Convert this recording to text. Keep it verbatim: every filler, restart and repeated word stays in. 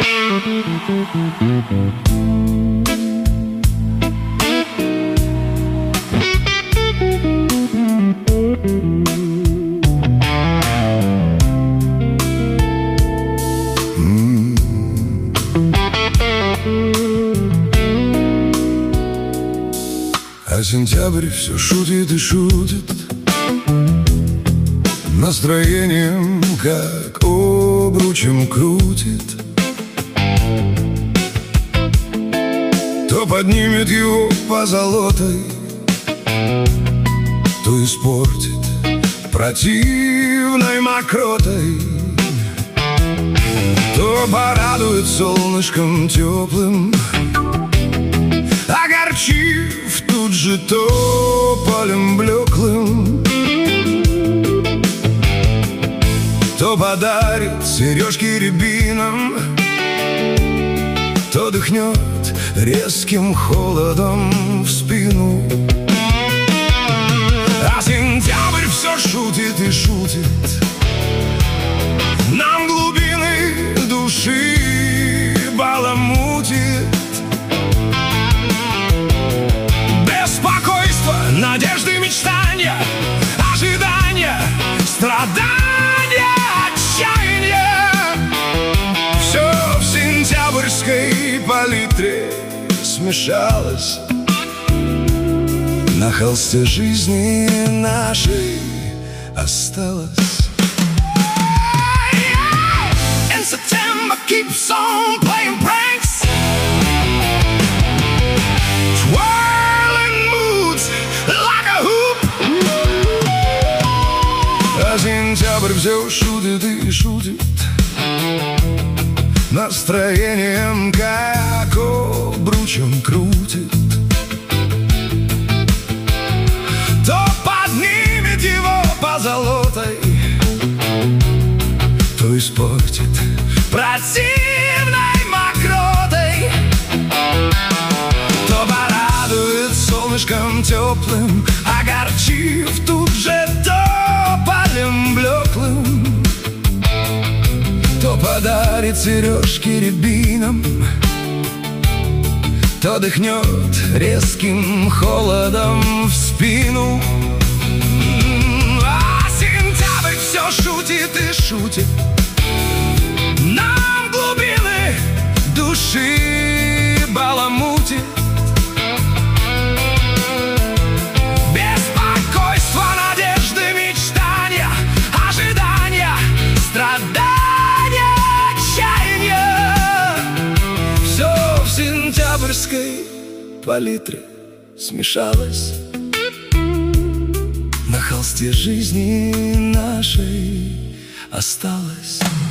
А сентябрь все шутит и шутит настроением, как обручем крутит. То поднимет его позолотой, то испортит противной мокротой, то порадует солнышком теплым, огорчив тут же тополем блеклым, то подарит сережки рябином, то дыхнет резким холодом в спину. А сентябрь все шутит и шутит, нам глубины души баламутит. Беспокойство, надежды, мечтания, ожидания, страдания, отчаяния. Все в сентябрьской палитре смешалось, на холсте жизни нашей осталось. And September keeps on playing pranks, twirling moods like a hoop. А сентябрь все шутит и шутит настроением, как обручем крутит. То поднимет его позолотой, то испортит противной мокротой, то порадует солнышком теплым, огорчив тут же тополем блеклым, то подарит сережки рябином, то дыхнет резким холодом в спину. А сентябрь все шутит и шутит, нам глубины души баламутит. Беспокойство, надежды, мечтания, ожидания, страдания, отчаяния. Все в сентябрьской палитре смешалось, на холсте жизни нашей осталось.